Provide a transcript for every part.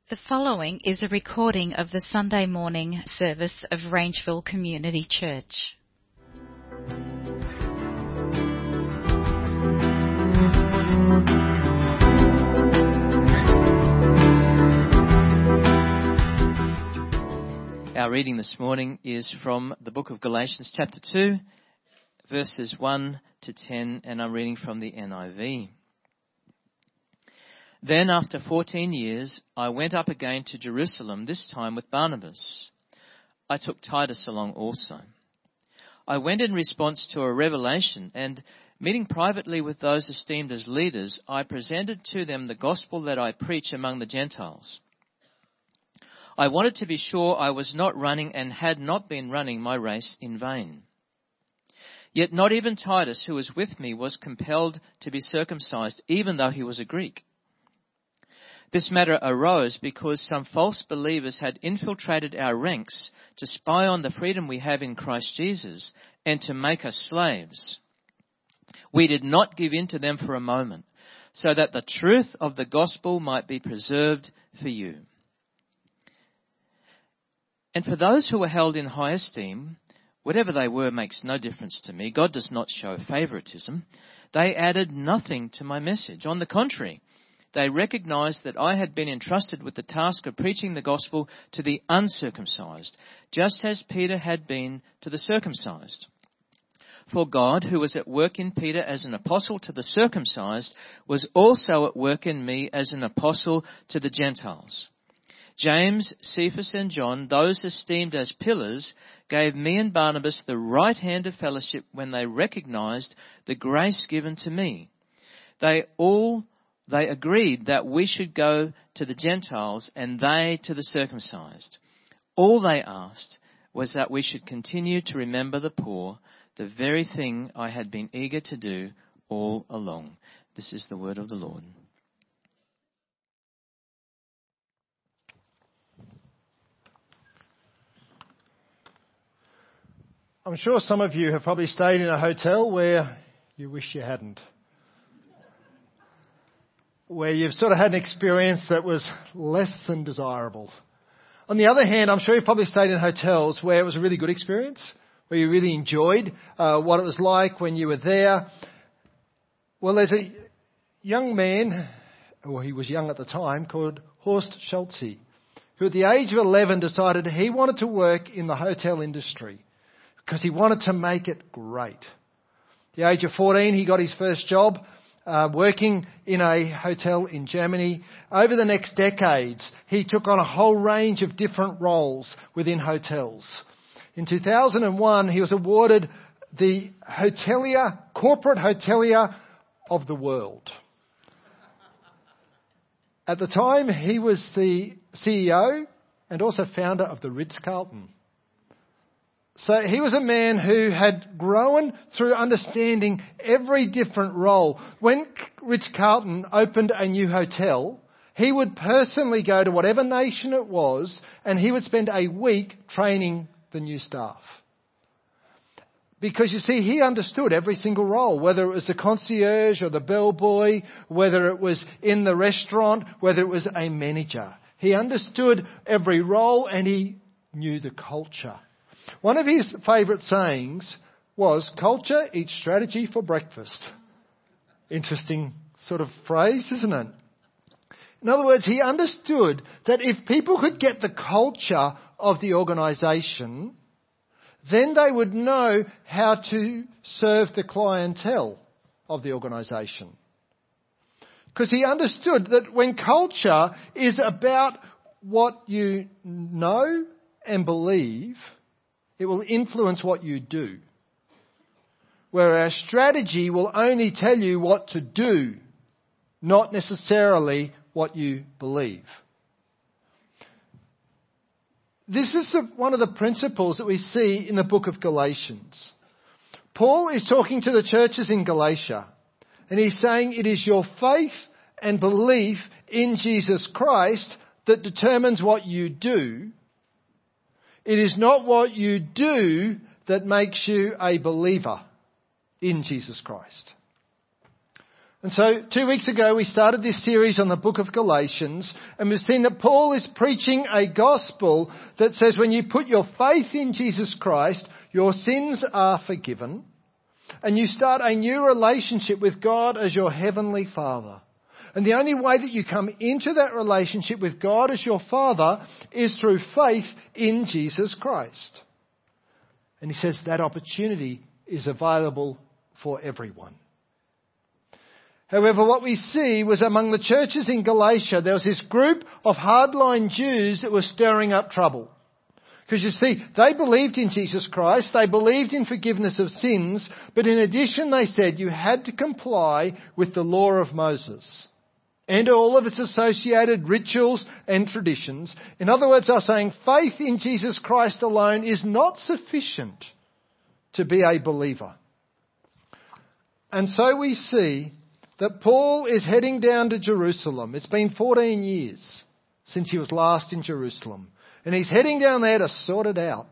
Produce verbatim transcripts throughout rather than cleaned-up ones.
The following is a recording of the Sunday morning service of Rangeville Community Church. Our reading this morning is from the book of Galatians chapter two, verses one to ten, and I'm reading from the N I V. Then after fourteen years, I went up again to Jerusalem, this time with Barnabas. I took Titus along also. I went in response to a revelation, and meeting privately with those esteemed as leaders, I presented to them the gospel that I preach among the Gentiles. I wanted to be sure I was not running and had not been running my race in vain. Yet not even Titus, who was with me, was compelled to be circumcised, even though he was a Greek. This matter arose because some false believers had infiltrated our ranks to spy on the freedom we have in Christ Jesus and to make us slaves. We did not give in to them for a moment, so that the truth of the gospel might be preserved for you. And for those who were held in high esteem, whatever they were makes no difference to me. God does not show favoritism. They added nothing to my message. On the contrary, they recognized that I had been entrusted with the task of preaching the gospel to the uncircumcised, just as Peter had been to the circumcised. For God, who was at work in Peter as an apostle to the circumcised, was also at work in me as an apostle to the Gentiles. James, Cephas and John, those esteemed as pillars, gave me and Barnabas the right hand of fellowship when they recognized the grace given to me. They all They agreed that we should go to the Gentiles and they to the circumcised. All they asked was that we should continue to remember the poor, the very thing I had been eager to do all along. This is the word of the Lord. I'm sure some of you have probably stayed in a hotel where you wish you hadn't. Where you've sort of had an experience that was less than desirable. On the other hand, I'm sure you've probably stayed in hotels where it was a really good experience, where you really enjoyed uh, what it was like when you were there. Well, there's a young man, or he was young at the time, called Horst Schulze, who at the age of eleven decided he wanted to work in the hotel industry because he wanted to make it great. At the age of fourteen, he got his first job. Uh, working in a hotel in Germany. Over the next decades, he took on a whole range of different roles within hotels. In two thousand one, he was awarded the hotelier, corporate hotelier of the world. At the time, he was the C E O and also founder of the Ritz-Carlton. So he was a man who had grown through understanding every different role. When Ritz-Carlton opened a new hotel, he would personally go to whatever nation it was and he would spend a week training the new staff. Because you see, he understood every single role, whether it was the concierge or the bellboy, whether it was in the restaurant, whether it was a manager. He understood every role and he knew the culture. One of his favourite sayings was, "Culture eats strategy for breakfast." Interesting sort of phrase, isn't it? In other words, he understood that if people could get the culture of the organisation, then they would know how to serve the clientele of the organisation. Because he understood that when culture is about what you know and believe, it will influence what you do. Whereas strategy will only tell you what to do, not necessarily what you believe. This is the, one of the principles that we see in the book of Galatians. Paul is talking to the churches in Galatia, and he's saying it is your faith and belief in Jesus Christ that determines what you do. It is not what you do that makes you a believer in Jesus Christ. And so two weeks ago we started this series on the book of Galatians, and we've seen that Paul is preaching a gospel that says when you put your faith in Jesus Christ, your sins are forgiven, and you start a new relationship with God as your heavenly Father. And the only way that you come into that relationship with God as your Father is through faith in Jesus Christ. And he says that opportunity is available for everyone. However, what we see was among the churches in Galatia, there was this group of hardline Jews that were stirring up trouble. Because you see, they believed in Jesus Christ, they believed in forgiveness of sins, but in addition they said you had to comply with the law of Moses and all of its associated rituals and traditions. In other words, they're saying faith in Jesus Christ alone is not sufficient to be a believer. And so we see that Paul is heading down to Jerusalem. It's been fourteen years since he was last in Jerusalem. And he's heading down there to sort it out.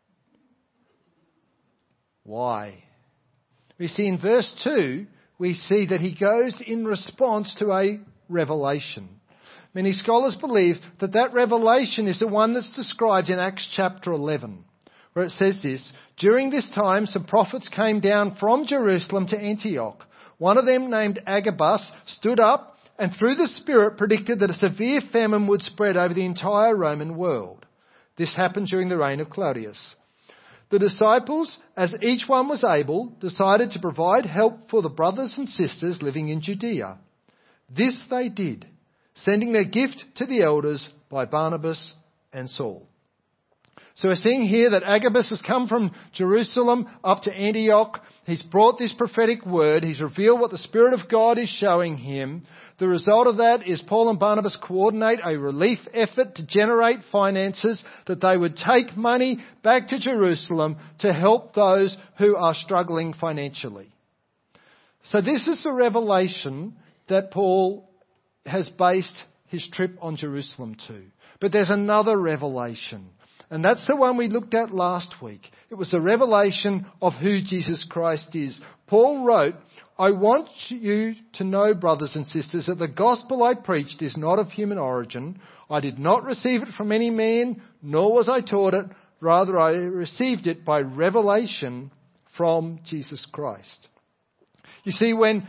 Why? We see in verse two, we see that he goes in response to a revelation. Many scholars believe that that revelation is the one that's described in Acts chapter eleven, where it says this: during this time some prophets came down from Jerusalem to Antioch. One of them, named Agabus, stood up and through the Spirit predicted that a severe famine would spread over the entire Roman world. This happened during the reign of Claudius. The disciples, as each one was able, decided to provide help for the brothers and sisters living in Judea. This they did, sending their gift to the elders by Barnabas and Saul. So we're seeing here that Agabus has come from Jerusalem up to Antioch. He's brought this prophetic word. He's revealed what the Spirit of God is showing him. The result of that is Paul and Barnabas coordinate a relief effort to generate finances that they would take money back to Jerusalem to help those who are struggling financially. So this is the revelation that Paul has based his trip on Jerusalem to. But there's another revelation. And that's the one we looked at last week. It was the revelation of who Jesus Christ is. Paul wrote, I want you to know, brothers and sisters, that the gospel I preached is not of human origin. I did not receive it from any man, nor was I taught it. Rather, I received it by revelation from Jesus Christ. You see, when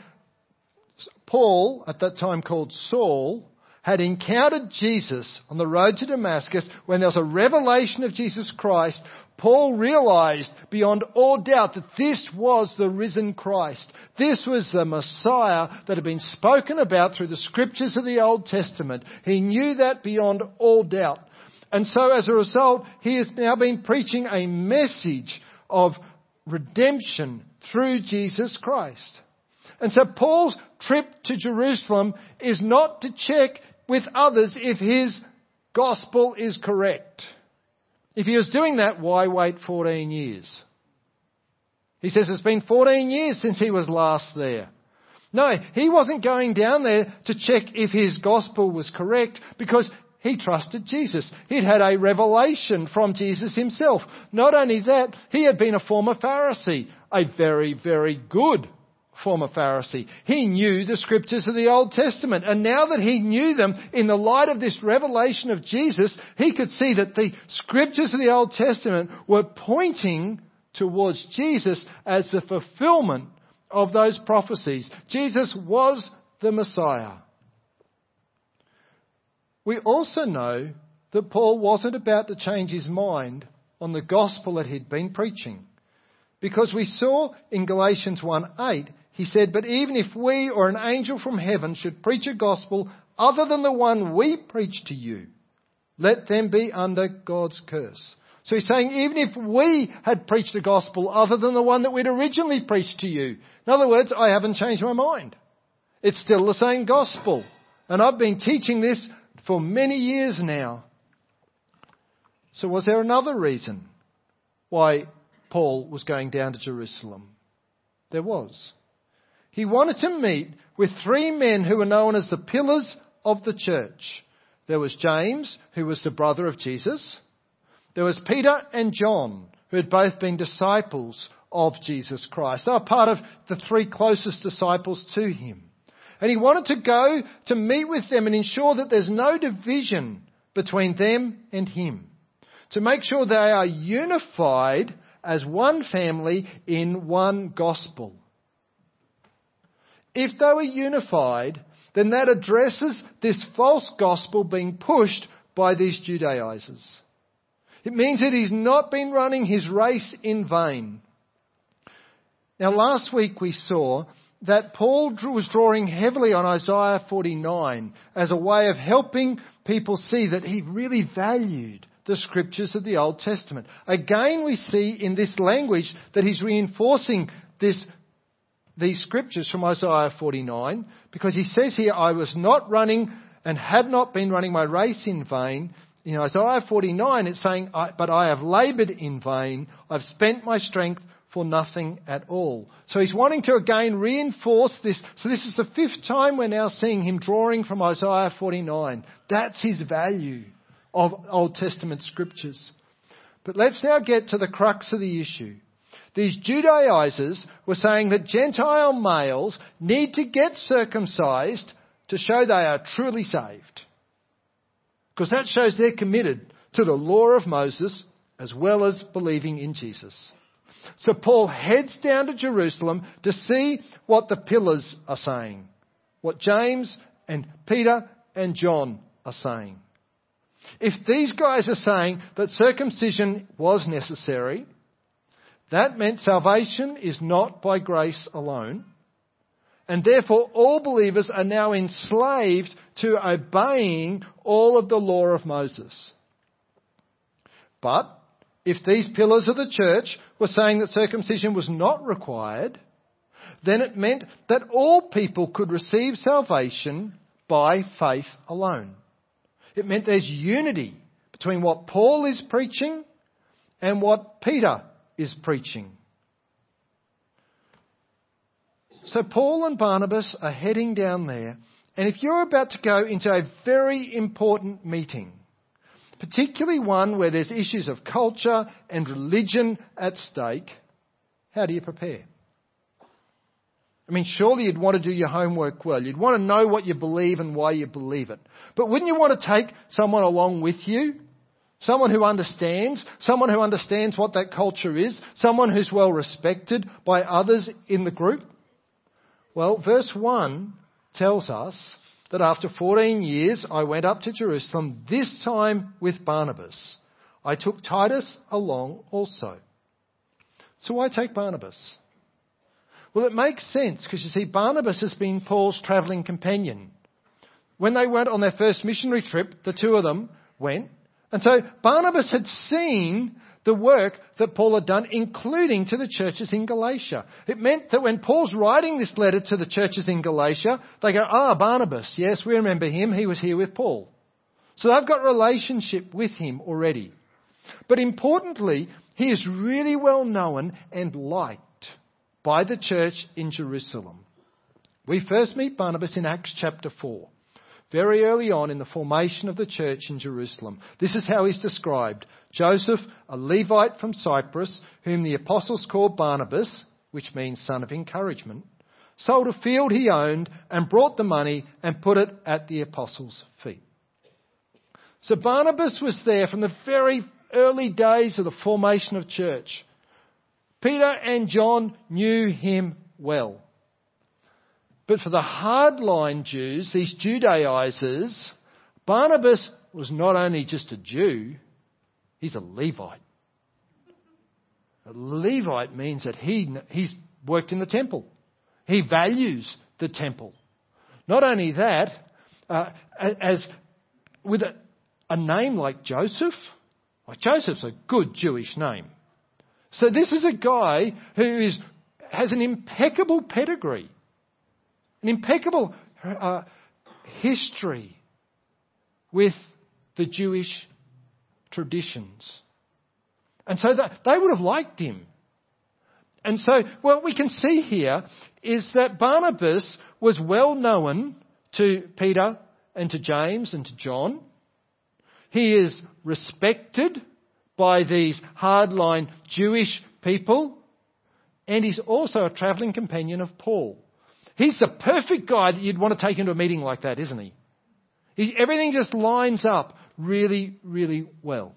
Paul, at that time called Saul, had encountered Jesus on the road to Damascus, when there was a revelation of Jesus Christ, Paul realized beyond all doubt that this was the risen Christ. This was the Messiah that had been spoken about through the scriptures of the Old Testament. He knew that beyond all doubt. And so as a result, he has now been preaching a message of redemption through Jesus Christ. And so Paul's trip to Jerusalem is not to check with others if his gospel is correct. If he was doing that, why wait fourteen years? He says it's been fourteen years since he was last there. No, he wasn't going down there to check if his gospel was correct because he trusted Jesus. He'd had a revelation from Jesus himself. Not only that, he had been a former Pharisee, a very, very good former Pharisee. He knew the scriptures of the Old Testament. And now that he knew them in the light of this revelation of Jesus, he could see that the scriptures of the Old Testament were pointing towards Jesus as the fulfillment of those prophecies. Jesus was the Messiah. We also know that Paul wasn't about to change his mind on the gospel that he'd been preaching. Because we saw in Galatians one eight, he said, but even if we or an angel from heaven should preach a gospel other than the one we preach to you, let them be under God's curse. So he's saying, even if we had preached a gospel other than the one that we'd originally preached to you. In other words, I haven't changed my mind. It's still the same gospel. And I've been teaching this for many years now. So was there another reason why Paul was going down to Jerusalem? There was. He wanted to meet with three men who were known as the pillars of the church. There was James, who was the brother of Jesus. There was Peter and John, who had both been disciples of Jesus Christ. They were part of the three closest disciples to him. And he wanted to go to meet with them and ensure that there's no division between them and him. To make sure they are unified as one family in one gospel. If they were unified, then that addresses this false gospel being pushed by these Judaizers. It means that he's not been running his race in vain. Now, last week we saw that Paul was drawing heavily on Isaiah forty-nine as a way of helping people see that he really valued the scriptures of the Old Testament. Again, we see in this language that he's reinforcing this, these scriptures from Isaiah forty-nine, because he says here, I was not running and had not been running my race in vain. In Isaiah forty-nine, it's saying, but I have laboured in vain. I've spent my strength for nothing at all. So he's wanting to again reinforce this. So this is the fifth time we're now seeing him drawing from Isaiah forty-nine. That's his value of Old Testament scriptures. But let's now get to the crux of the issue. These Judaizers were saying that Gentile males need to get circumcised to show they are truly saved. Because that shows they're committed to the law of Moses as well as believing in Jesus. So Paul heads down to Jerusalem to see what the pillars are saying. What James and Peter and John are saying. If these guys are saying that circumcision was necessary, that meant salvation is not by grace alone. And therefore all believers are now enslaved to obeying all of the law of Moses. But if these pillars of the church were saying that circumcision was not required, then it meant that all people could receive salvation by faith alone. It meant there's unity between what Paul is preaching and what Peter is preaching. So Paul and Barnabas are heading down there, and if you're about to go into a very important meeting, particularly one where there's issues of culture and religion at stake, how do you prepare? I mean, surely you'd want to do your homework well. You'd want to know what you believe and why you believe it. But wouldn't you want to take someone along with you? Someone who understands, someone who understands what that culture is, someone who's well respected by others in the group? Well, verse one tells us that after fourteen years I went up to Jerusalem, this time with Barnabas. I took Titus along also. So why take Barnabas? Well, it makes sense because you see, Barnabas has been Paul's travelling companion. When they went on their first missionary trip, the two of them went. And so Barnabas had seen the work that Paul had done, including to the churches in Galatia. It meant that when Paul's writing this letter to the churches in Galatia, they go, ah, Barnabas, yes, we remember him. He was here with Paul. So they've got a relationship with him already. But importantly, he is really well known and liked by the church in Jerusalem. We first meet Barnabas in Acts chapter four. Very early on in the formation of the church in Jerusalem. This is how he's described. Joseph, a Levite from Cyprus, whom the apostles called Barnabas, which means son of encouragement, sold a field he owned and brought the money and put it at the apostles' feet. So Barnabas was there from the very early days of the formation of church. Peter and John knew him well. But for the hardline Jews, these Judaizers, Barnabas was not only just a Jew, he's a Levite. A Levite means that he he's worked in the temple. He values the temple. Not only that, uh, as with a, a name like Joseph, well, Joseph's a good Jewish name. So this is a guy who is has an impeccable pedigree. An impeccable uh, history with the Jewish traditions. And so that, they would have liked him. And so what we can see here is that Barnabas was well known to Peter and to James and to John. He is respected by these hardline Jewish people. And he's also a travelling companion of Paul. He's the perfect guy that you'd want to take into a meeting like that, isn't he? he everything just lines up really, really well.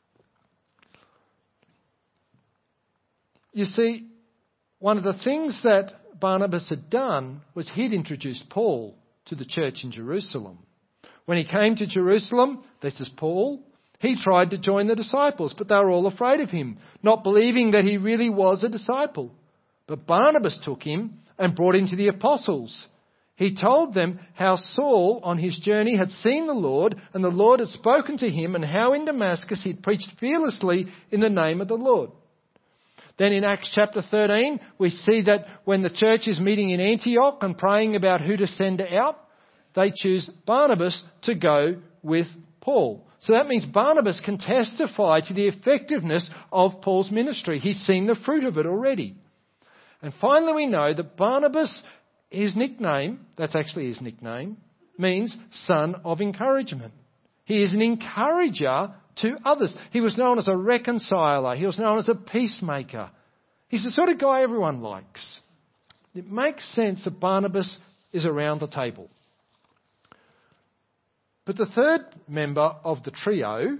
You see, one of the things that Barnabas had done was he'd introduced Paul to the church in Jerusalem. When he came to Jerusalem, this is Paul, he tried to join the disciples, but they were all afraid of him, not believing that he really was a disciple. But Barnabas took him and brought him to the apostles. He told them how Saul on his journey had seen the Lord, and the Lord had spoken to him, and how in Damascus he'd preached fearlessly in the name of the Lord. Then in Acts chapter thirteen, we see that when the church is meeting in Antioch and praying about who to send out, they choose Barnabas to go with Paul. So that means Barnabas can testify to the effectiveness of Paul's ministry. He's seen the fruit of it already. And finally we know that Barnabas, his nickname, that's actually his nickname, means son of encouragement. He is an encourager to others. He was known as a reconciler. He was known as a peacemaker. He's the sort of guy everyone likes. It makes sense that Barnabas is around the table. But the third member of the trio,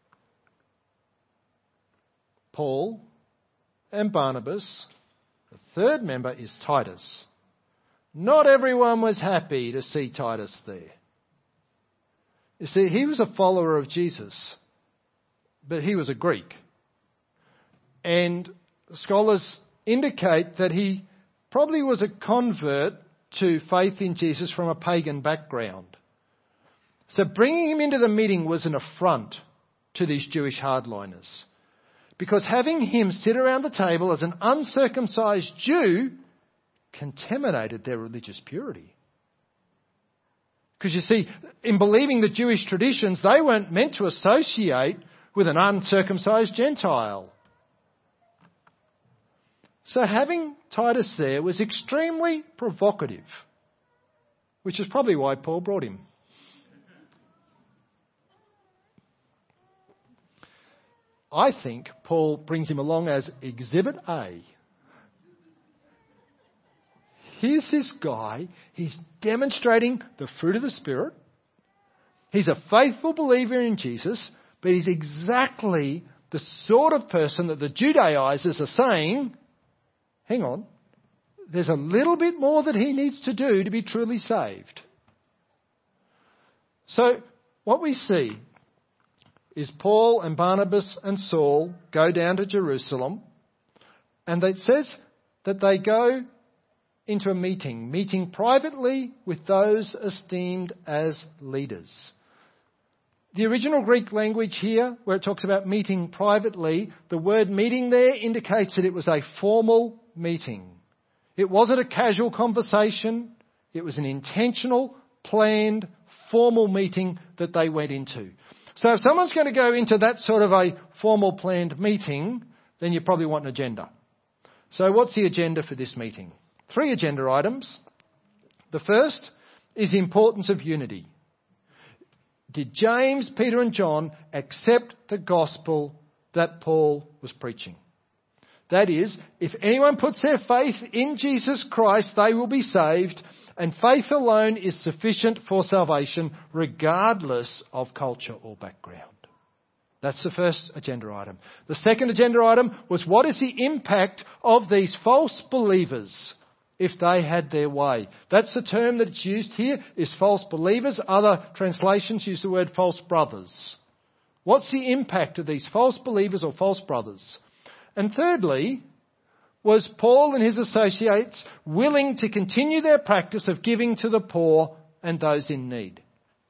Paul and Barnabas, the third member is Titus. Not everyone was happy to see Titus there. You see, he was a follower of Jesus, but he was a Greek. And scholars indicate that he probably was a convert to faith in Jesus from a pagan background. So bringing him into the meeting was an affront to these Jewish hardliners. Because having him sit around the table as an uncircumcised Jew contaminated their religious purity. Because you see, in believing the Jewish traditions, they weren't meant to associate with an uncircumcised Gentile. So having Titus there was extremely provocative, which is probably why Paul brought him. I think Paul brings him along as Exhibit A. Here's this guy. He's demonstrating the fruit of the Spirit. He's a faithful believer in Jesus, but he's exactly the sort of person that the Judaizers are saying, hang on, there's a little bit more that he needs to do to be truly saved. So what we see is Paul and Barnabas and Saul go down to Jerusalem, and it says that they go into a meeting, meeting privately with those esteemed as leaders. The original Greek language here, where it talks about meeting privately, the word meeting there indicates that it was a formal meeting. It wasn't a casual conversation. It was an intentional, planned, formal meeting that they went into. So if someone's going to go into that sort of a formal planned meeting, then you probably want an agenda. So what's the agenda for this meeting? Three agenda items. The first is the importance of unity. Did James, Peter and John accept the gospel that Paul was preaching? That is, if anyone puts their faith in Jesus Christ, they will be saved, and faith alone is sufficient for salvation, regardless of culture or background. That's the first agenda item. The second agenda item was, what is the impact of these false believers if they had their way? That's the term that's used here, is false believers. Other translations use the word false brothers. What's the impact of these false believers or false brothers? And thirdly, was Paul and his associates willing to continue their practice of giving to the poor and those in need?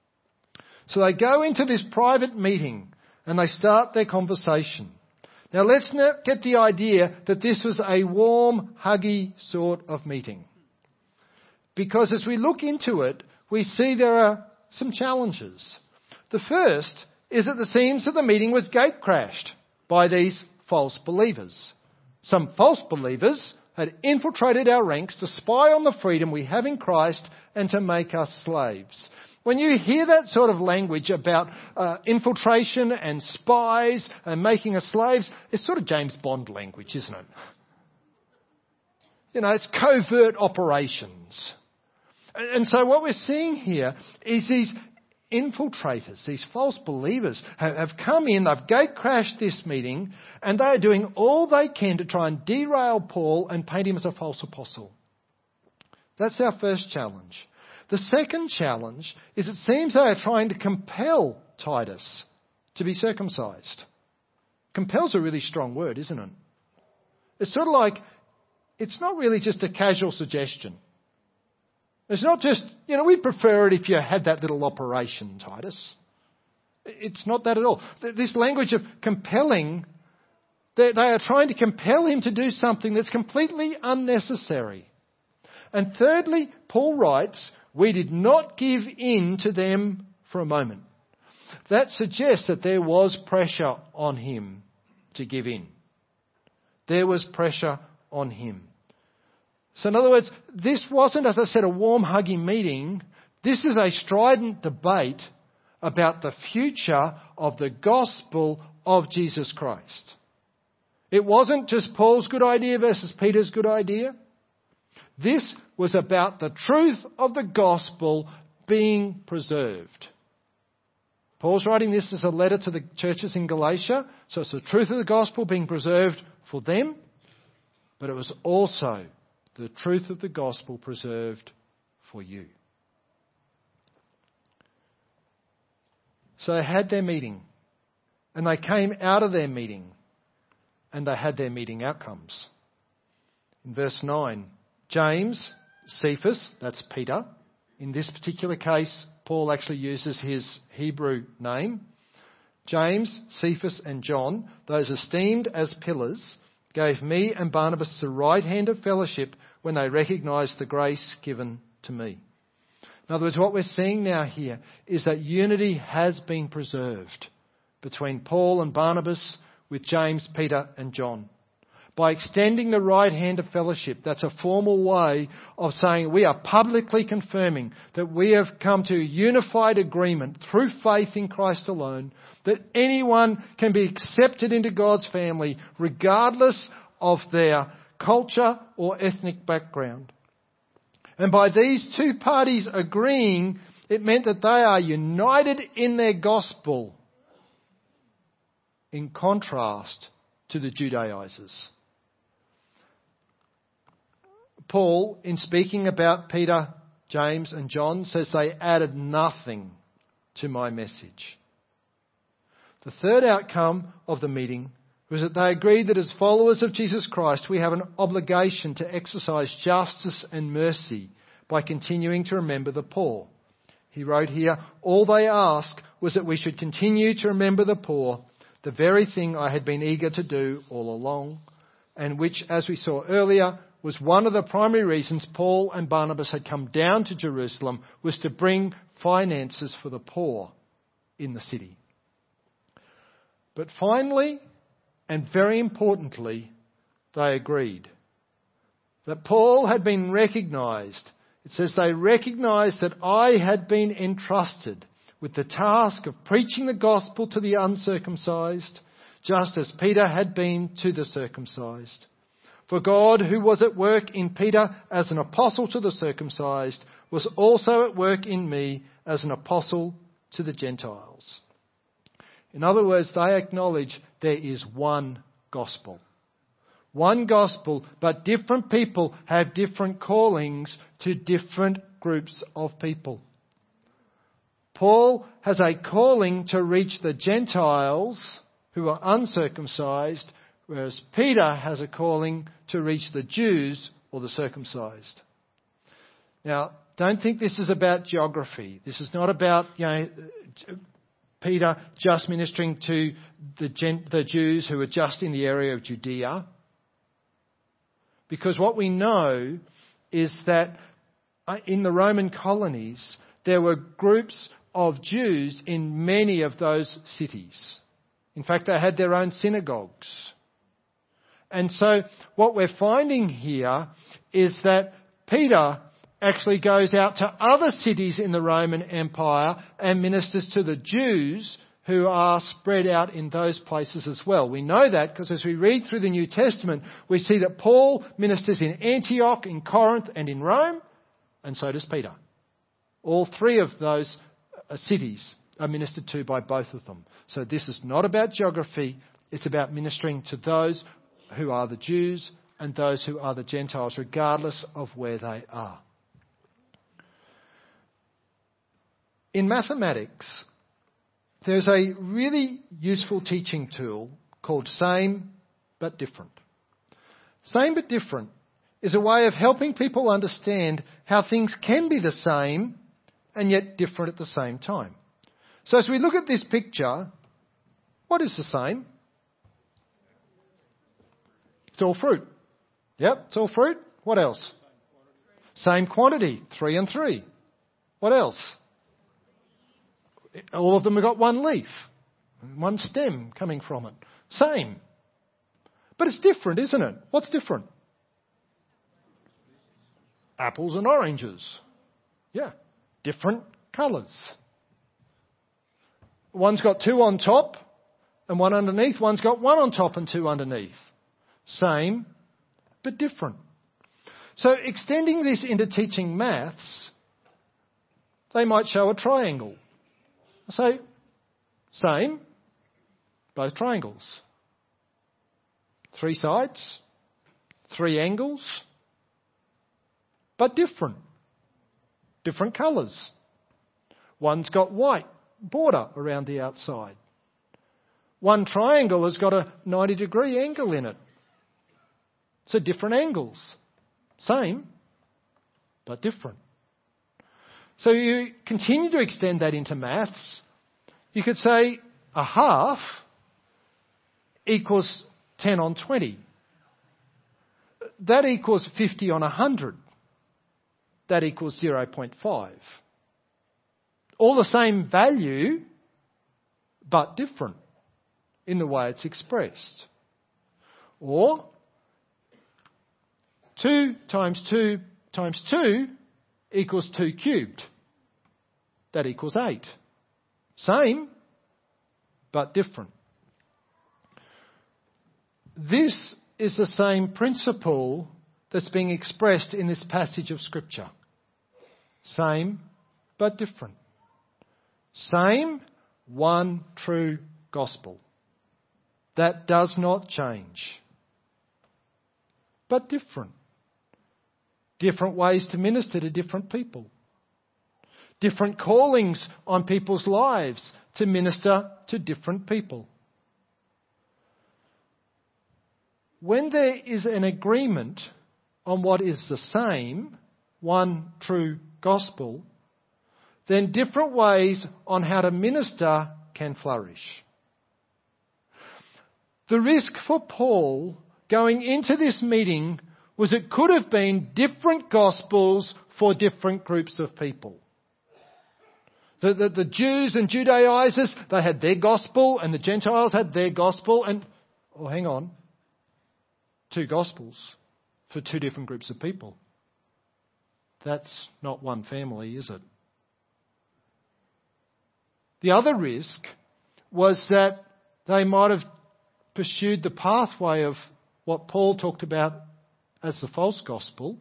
So they go into this private meeting and they start their conversation. Now let's not get the idea that this was a warm, huggy sort of meeting. Because as we look into it, we see there are some challenges. The first is that it seems that the meeting was gate-crashed by these false believers. Some false believers had infiltrated our ranks to spy on the freedom we have in Christ and to make us slaves. When you hear that sort of language about uh, infiltration and spies and making us slaves, it's sort of James Bond language, isn't it? you know, it's covert operations. And so what we're seeing here is these infiltrators, these false believers have, have come in, they've gate crashed this meeting, and they are doing all they can to try and derail Paul and paint him as a false apostle. That's our first challenge. The second challenge is it seems they are trying to compel Titus to be circumcised. Compel's a really strong word, isn't it? It's sort of like, it's not really just a casual suggestion. It's not just, you know, we'd prefer it if you had that little operation, Titus. It's not that at all. This language of compelling, they are trying to compel him to do something that's completely unnecessary. And thirdly, Paul writes, we did not give in to them for a moment. That suggests that there was pressure on him to give in. There was pressure on him. So in other words, this wasn't, as I said, a warm, huggy meeting. This is a strident debate about the future of the gospel of Jesus Christ. It wasn't just Paul's good idea versus Peter's good idea. This was about the truth of the gospel being preserved. Paul's writing this as a letter to the churches in Galatia, so it's the truth of the gospel being preserved for them, but it was also the truth of the gospel preserved for you. So they had their meeting, and they came out of their meeting, and they had their meeting outcomes. In verse nine, James, Cephas, that's Peter. In this particular case, Paul actually uses his Hebrew name. James, Cephas and John, those esteemed as pillars, gave me and Barnabas the right hand of fellowship when they recognised the grace given to me. In other words, what we're seeing now here is that unity has been preserved between Paul and Barnabas, with James, Peter and John. By extending the right hand of fellowship, that's a formal way of saying we are publicly confirming that we have come to a unified agreement through faith in Christ alone, that anyone can be accepted into God's family regardless of their culture or ethnic background. And by these two parties agreeing, it meant that they are united in their gospel, in contrast to the Judaizers. Paul, in speaking about Peter, James and John, says they added nothing to my message. The third outcome of the meeting was that they agreed that as followers of Jesus Christ, we have an obligation to exercise justice and mercy by continuing to remember the poor. He wrote here, all they ask was that we should continue to remember the poor, the very thing I had been eager to do all along, and which, as we saw earlier, was one of the primary reasons Paul and Barnabas had come down to Jerusalem, was to bring finances for the poor in the city. But finally, and very importantly, they agreed that Paul had been recognised. It says they recognised that I had been entrusted with the task of preaching the gospel to the uncircumcised, just as Peter had been to the circumcised. For God, who was at work in Peter as an apostle to the circumcised, was also at work in me as an apostle to the Gentiles. In other words, they acknowledge there is one gospel. One gospel, but different people have different callings to different groups of people. Paul has a calling to reach the Gentiles who are uncircumcised, whereas Peter has a calling to reach the Jews or the circumcised. Now, don't think this is about geography. This is not about, you know, Peter just ministering to the, Gen- the Jews who are just in the area of Judea. Because what we know is that in the Roman colonies, there were groups of Jews in many of those cities. In fact, they had their own synagogues. And so what we're finding here is that Peter actually goes out to other cities in the Roman Empire and ministers to the Jews who are spread out in those places as well. We know that because as we read through the New Testament, we see that Paul ministers in Antioch, in Corinth and in Rome, and so does Peter. All three of those cities are ministered to by both of them. So this is not about geography, it's about ministering to those who are the Jews and those who are the Gentiles, regardless of where they are. In mathematics, there's a really useful teaching tool called Same But Different. Same but different is a way of helping people understand how things can be the same and yet different at the same time. So as we look at this picture, what is the same? It's all fruit. Yep, it's all fruit. What else? Same quantity, three and three. What else? All of them have got one leaf, one stem coming from it. Same. But it's different, isn't it? What's different? Apples and oranges. Yeah, different colours. One's got two on top and one underneath. One's got one on top and two underneath. Same, but different. So extending this into teaching maths, they might show a triangle. So, same, both triangles. Three sides, three angles, but different. Different colours. One's got white border around the outside. One triangle has got a ninety degree angle in it. So different angles. Same, but different. So you continue to extend that into maths. You could say a half equals ten on twenty. That equals fifty on one hundred. That equals zero point five. All the same value, but different in the way it's expressed. Or two times two times two equals two cubed. That equals eight. Same, but different. This is the same principle that's being expressed in this passage of Scripture. Same, but different. Same, one true gospel. That does not change. But different. Different ways to minister to different people. Different callings on people's lives to minister to different people. When there is an agreement on what is the same, one true gospel, then different ways on how to minister can flourish. The risk for Paul going into this meeting was it could have been different gospels for different groups of people. The, the, the Jews and Judaizers, they had their gospel, and the Gentiles had their gospel, and, oh, hang on, two gospels for two different groups of people. That's not one family, is it? The other risk was that they might have pursued the pathway of what Paul talked about as the false gospel,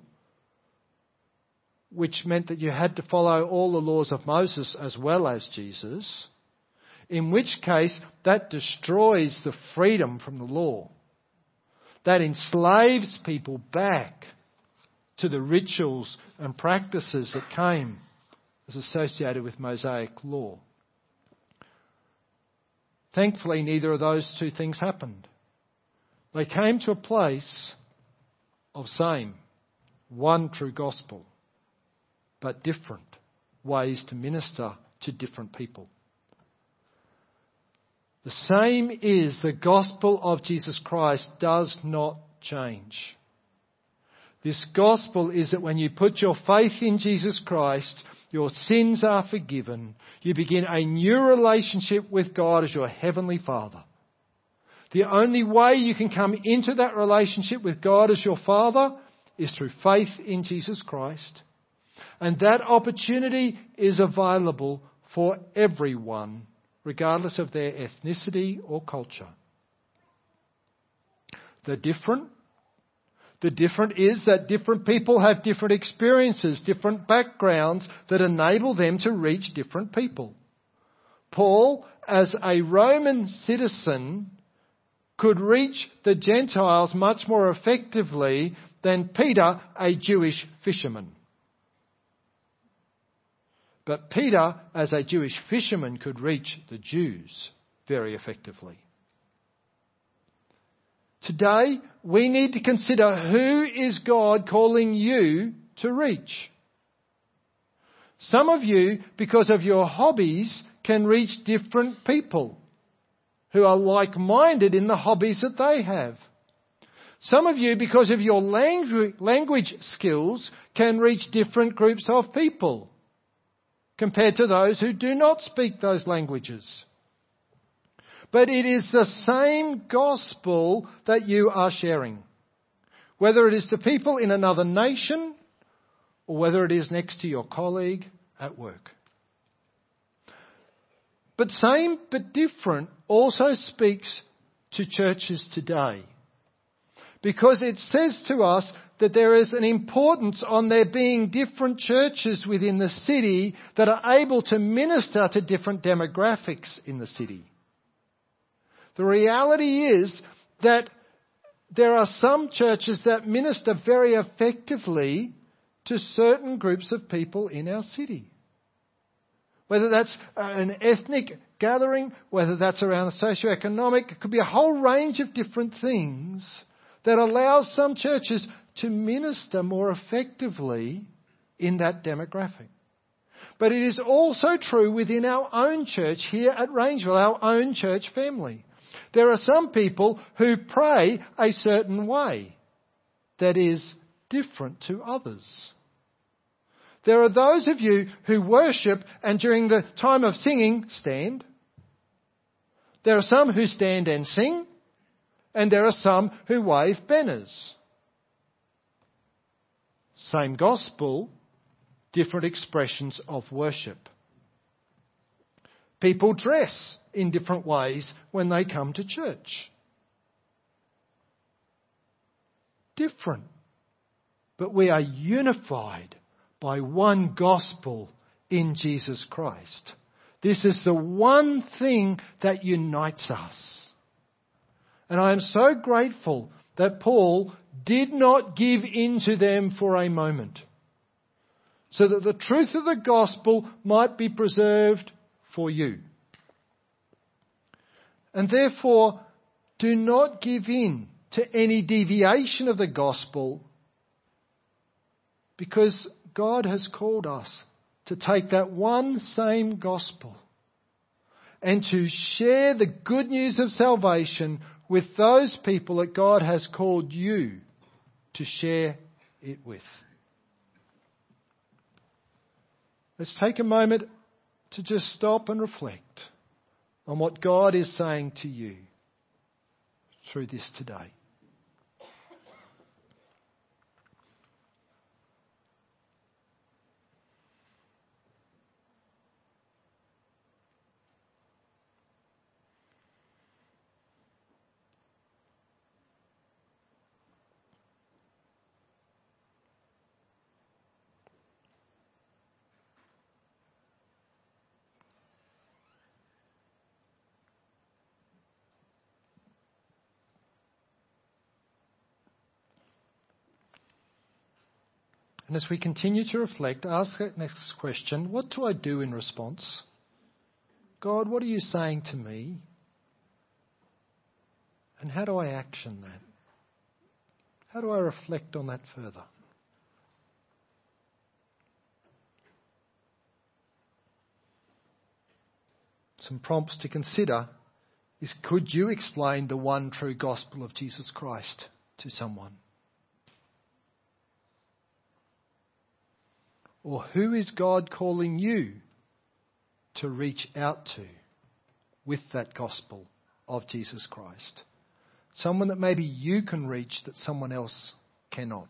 which meant that you had to follow all the laws of Moses as well as Jesus, in which case that destroys the freedom from the law. That enslaves people back to the rituals and practices that came as associated with Mosaic law. Thankfully, neither of those two things happened. They came to a place of same, one true gospel, but different ways to minister to different people. The same is the gospel of Jesus Christ does not change. This gospel is that when you put your faith in Jesus Christ, your sins are forgiven. You begin a new relationship with God as your Heavenly Father. The only way you can come into that relationship with God as your Father is through faith in Jesus Christ. And that opportunity is available for everyone, regardless of their ethnicity or culture. The different The different is that different people have different experiences, different backgrounds that enable them to reach different people. Paul, as a Roman citizen, could reach the Gentiles much more effectively than Peter, a Jewish fisherman. But Peter, as a Jewish fisherman, could reach the Jews very effectively. Today, we need to consider, who is God calling you to reach? Some of you, because of your hobbies, can reach different people who are like-minded in the hobbies that they have. Some of you, because of your langu- language skills, can reach different groups of people compared to those who do not speak those languages. But it is the same gospel that you are sharing, whether it is to people in another nation or whether it is next to your colleague at work. But same but different also speaks to churches today, because it says to us that there is an importance on there being different churches within the city that are able to minister to different demographics in the city. The reality is that there are some churches that minister very effectively to certain groups of people in our city. Whether that's an ethnic gathering, whether that's around socioeconomic, it could be a whole range of different things that allows some churches to minister more effectively in that demographic. But it is also true within our own church here at Rangeville, our own church family. There are some people who pray a certain way that is different to others. There are those of you who worship and during the time of singing stand. There are some who stand and sing, and there are some who wave banners. Same gospel, different expressions of worship. People dress in different ways when they come to church. Different. But we are unified by one gospel in Jesus Christ. This is the one thing that unites us. And I am so grateful that Paul did not give in to them for a moment, so that the truth of the gospel might be preserved for you. And therefore, do not give in to any deviation of the gospel, because God has called us to take that one same gospel and to share the good news of salvation with those people that God has called you to share it with. Let's take a moment to just stop and reflect on what God is saying to you through this today. And as we continue to reflect, ask that next question: what do I do in response? God, what are you saying to me? And how do I action that? How do I reflect on that further? Some prompts to consider is, could you explain the one true gospel of Jesus Christ to someone? Or who is God calling you to reach out to with that gospel of Jesus Christ? Someone that maybe you can reach that someone else cannot.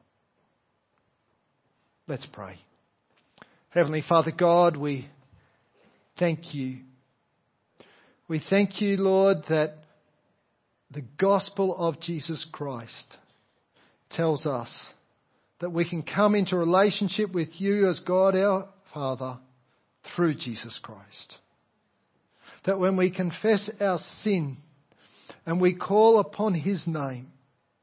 Let's pray. Heavenly Father God, we thank you. We thank you, Lord, that the gospel of Jesus Christ tells us that we can come into relationship with you as God our Father through Jesus Christ. That when we confess our sin and we call upon his name,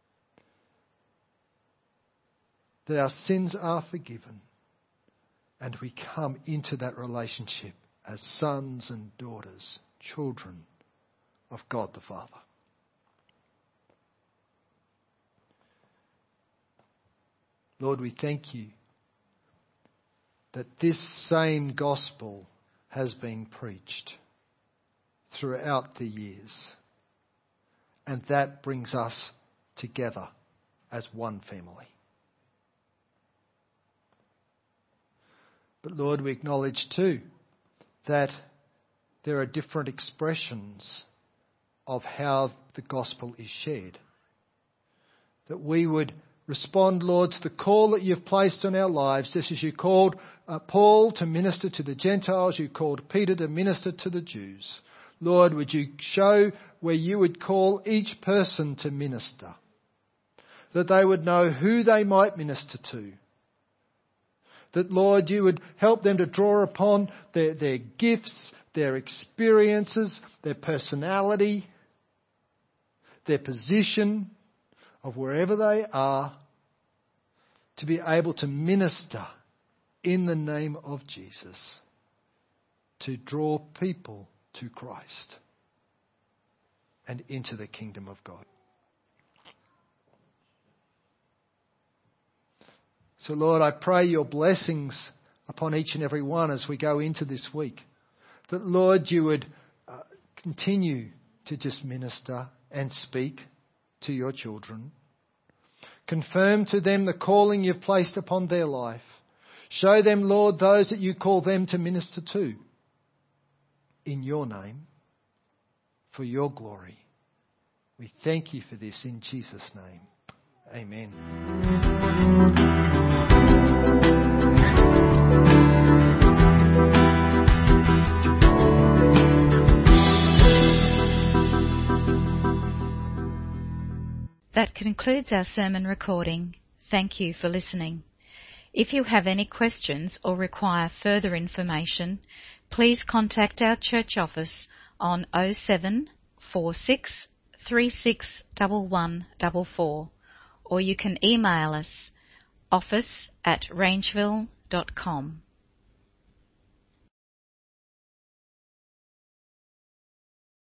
that our sins are forgiven and we come into that relationship as sons and daughters, children of God the Father. Lord, we thank you that this same gospel has been preached throughout the years, and that brings us together as one family. But Lord, we acknowledge too that there are different expressions of how the gospel is shared. That we would respond, Lord, to the call that you've placed on our lives, just as you called uh, Paul to minister to the Gentiles, you called Peter to minister to the Jews. Lord, would you show where you would call each person to minister, that they would know who they might minister to. That, Lord, you would help them to draw upon their, their gifts, their experiences, their personality, their position of wherever they are, to be able to minister in the name of Jesus, to draw people to Christ and into the kingdom of God. So, Lord, I pray your blessings upon each and every one as we go into this week. That, Lord, you would uh, continue to just minister and speak to your children. Confirm to them the calling you've placed upon their life. Show them, Lord, those that you call them to minister to. In your name, for your glory. We thank you for this in Jesus' name. Amen. That concludes our sermon recording. Thank you for listening. If you have any questions or require further information, please contact our church office on oh seven four six three six one one four four, or you can email us office at rangeville dot com.